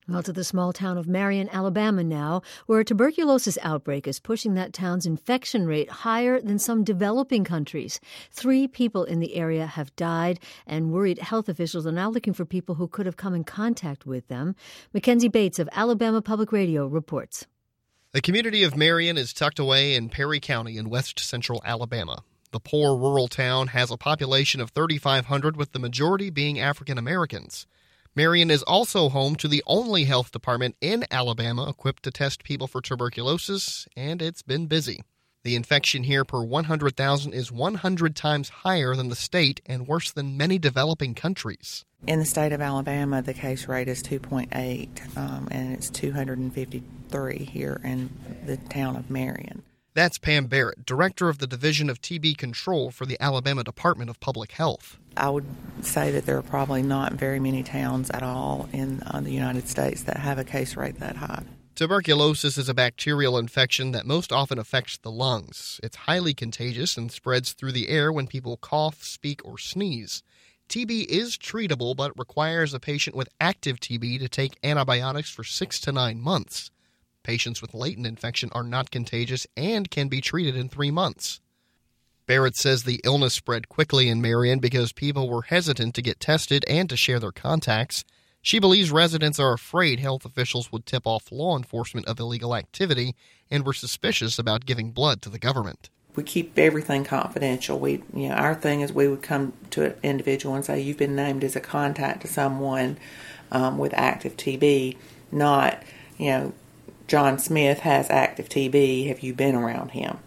Well, to the small town of Marion, Alabama now, where a tuberculosis outbreak is pushing that town's infection rate higher than some developing countries. 3 people in the area have died, and worried health officials are now looking for people who could have come in contact with them. Mackenzie Bates of Alabama Public Radio reports. The community of Marion is tucked away in Perry County in west-central Alabama. The poor rural town has a population of 3,500, with the majority being African Americans. Marion is also home to the only health department in Alabama equipped to test people for tuberculosis, and it's been busy. The infection here per 100,000 is 100 times higher than the state and worse than many developing countries. In the state of Alabama, the case rate is 2.8, and it's 253 here in the town of Marion. That's Pam Barrett, director of the Division of TB Control for the Alabama Department of Public Health. I would say that there are probably not very many towns at all in the United States that have a case rate that high. Tuberculosis is a bacterial infection that most often affects the lungs. It's highly contagious and spreads through the air when people cough, speak, or sneeze. TB is treatable, but requires a patient with active TB to take antibiotics for 6 to 9 months. Patients with latent infection are not contagious and can be treated in 3 months. Barrett says the illness spread quickly in Marion because people were hesitant to get tested and to share their contacts. She believes residents are afraid health officials would tip off law enforcement of illegal activity and were suspicious about giving blood to the government. We keep everything confidential. Our thing is we would come to an individual and say, you've been named as a contact to someone with active TB, not, John Smith has active TB, have you been around him?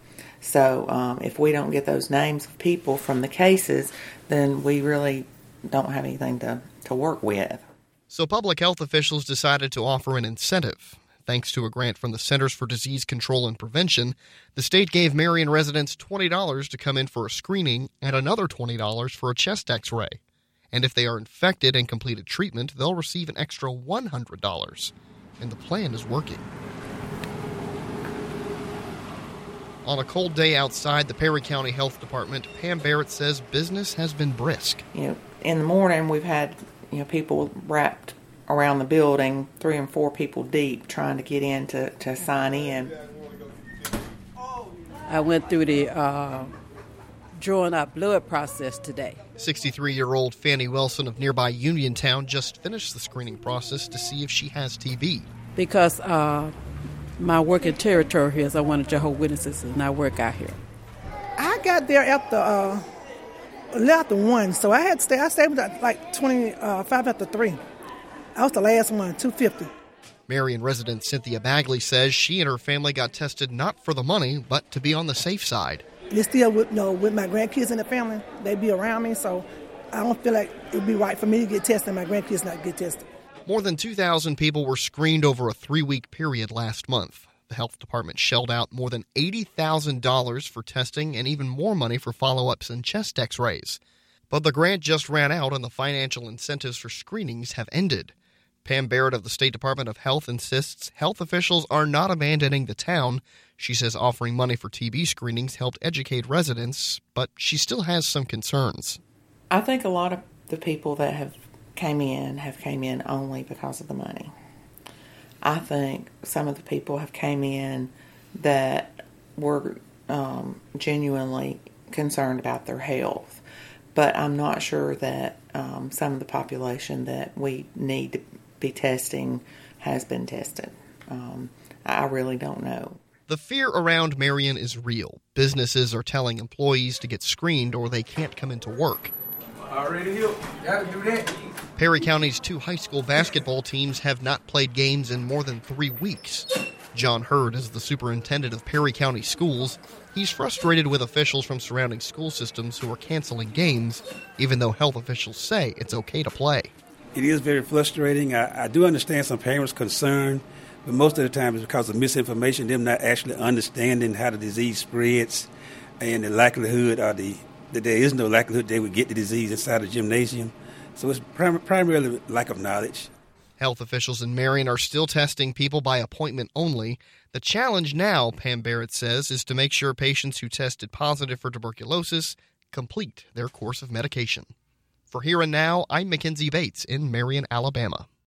So if we don't get those names of people from the cases, then we really don't have anything to work with. So public health officials decided to offer an incentive. Thanks to a grant from the Centers for Disease Control and Prevention, the state gave Marion residents $20 to come in for a screening and another $20 for a chest x-ray. And if they are infected and completed treatment, they'll receive an extra $100. And the plan is working. On a cold day outside the Perry County Health Department, Pam Barrett says business has been brisk. In the morning we've had people wrapped around the building, 3 and 4 people deep, trying to get in to sign in. I went through the drawing up blood process today. 63-year-old Fannie Wilson of nearby Uniontown just finished the screening process to see if she has TB. Because my working territory is I'm one of Jehovah's Witnesses, and I work out here. I got there after 1, so I stayed with like 25 after 3. I was the last one, 250. Marion resident Cynthia Bagley says she and her family got tested not for the money, but to be on the safe side. It's still with my grandkids in the family. They be around me, so I don't feel like it would be right for me to get tested and my grandkids not get tested. More than 2,000 people were screened over a 3-week period last month. The health department shelled out more than $80,000 for testing and even more money for follow-ups and chest x-rays. But the grant just ran out and the financial incentives for screenings have ended. Pam Barrett of the State Department of Health insists health officials are not abandoning the town. She says offering money for TB screenings helped educate residents, but she still has some concerns. I think a lot of the people that have came in only because of the money. I think some of the people have came in that were genuinely concerned about their health, but I'm not sure that some of the population that we need to be testing has been tested. I really don't know. The fear around Marion is real. Businesses are telling employees to get screened or they can't come into work. Already here. Gotta do that. Perry County's 2 high school basketball teams have not played games in more than 3 weeks. John Hurd is the superintendent of Perry County Schools. He's frustrated with officials from surrounding school systems who are canceling games, even though health officials say it's okay to play. It is very frustrating. I do understand some parents' concern, but most of the time it's because of misinformation, them not actually understanding how the disease spreads and the likelihood or that there is no likelihood they would get the disease inside the gymnasium. So it's primarily lack of knowledge. Health officials in Marion are still testing people by appointment only. The challenge now, Pam Barrett says, is to make sure patients who tested positive for tuberculosis complete their course of medication. For Here and Now, I'm Mackenzie Bates in Marion, Alabama.